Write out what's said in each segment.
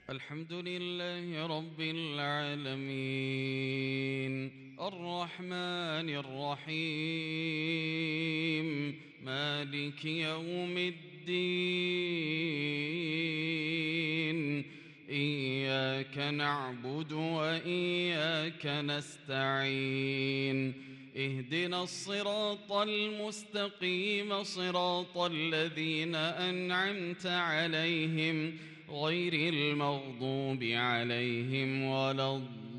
الحمد لله رب العالمين الرحمن الرحيم مالك يوم الدين إياك نعبد وإياك نستعين اهدنا الصراط المستقيم صراط الذين أنعمت عليهم غير المغضوب عليهم ولا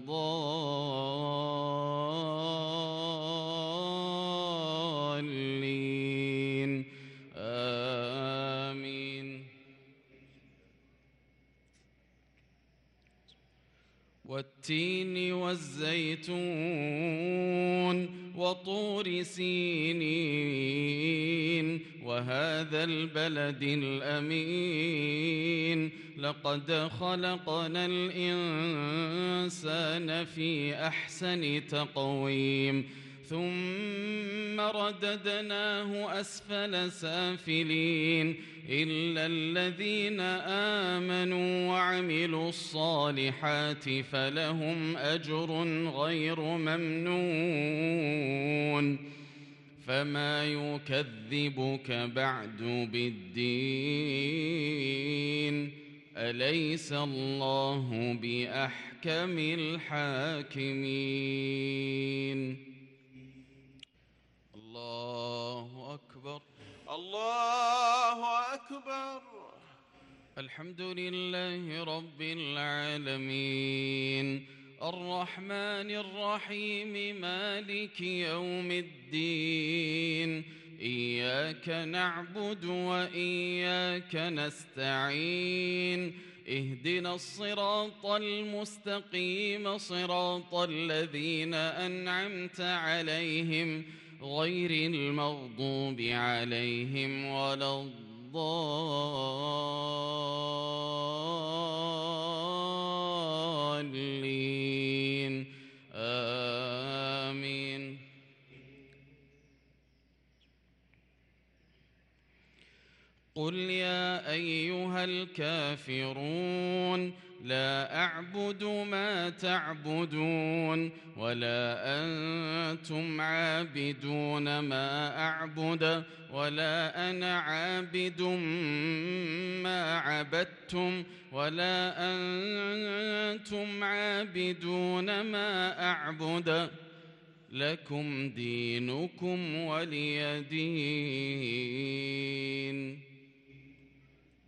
الضالين آمين. والتين والزيتون وطور سينين وهذا البلد الأمين لقد خلقنا الإنسان في أحسن تقويم ثم رددناه أسفل سافلين إلا الذين آمنوا وعملوا الصالحات فلهم أجر غير ممنون فما يكذبك بعد بالدين أليس الله بأحكم الحاكمين. الله أكبر الله أكبر. الحمد لله رب العالمين الرحمن الرحيم مالك يوم الدين إياك نعبد وإياك نستعين اهدنا الصراط المستقيم صراط الذين أنعمت عليهم غير المغضوب عليهم ولا الضالين آمين. قل يا أيها الكافرون لا أعبد ما تعبدون ولا أنتم عابدون ما أعبد ولا أنا عابد ما عبدتم ولا أنتم عابدون ما أعبد لكم دينكم ولي دين.